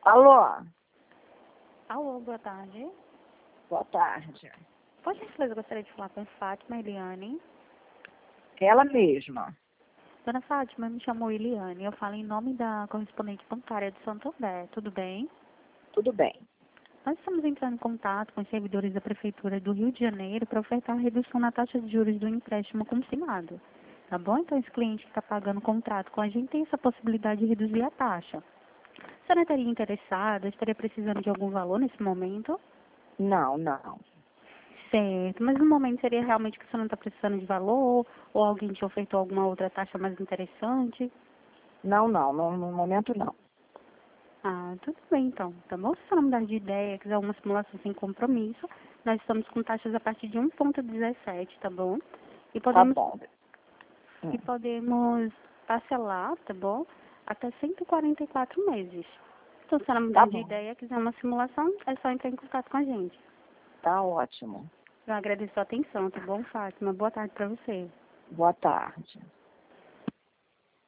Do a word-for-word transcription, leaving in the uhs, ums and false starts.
Alô? Alô, boa tarde. Boa tarde. Por gentileza, eu gostaria de falar com Fátima Eliane. Ela mesma. Dona Fátima, me chamou Eliane. Eu falo em nome da correspondente bancária de Santo André. Tudo bem? Tudo bem. Nós estamos entrando em contato com os servidores da Prefeitura do Rio de Janeiro para ofertar a redução na taxa de juros do empréstimo consignado. Tá bom? Então, esse cliente que está pagando o contrato com a gente tem essa possibilidade de reduzir a taxa. A senhora estaria interessada? Estaria precisando de algum valor nesse momento? Não, não. Certo, mas no momento seria realmente que você não está precisando de valor ou alguém te ofertou alguma outra taxa mais interessante? Não, não. No, no momento, não. Ah, tudo bem então, tá bom? Se você não mudar de ideia, quiser uma simulação sem compromisso, nós estamos com taxas a partir de um vírgula dezessete, tá bom? E Tá podemos, bom. e Hum. podemos parcelar, tá bom? Até cento e quarenta e quatro meses. Então, se você não Tá mudar de bom. ideia, quiser uma simulação, é só entrar em contato com a gente. Tá ótimo. Eu agradeço a atenção, tá bom, Fátima? Boa tarde para você. Boa tarde.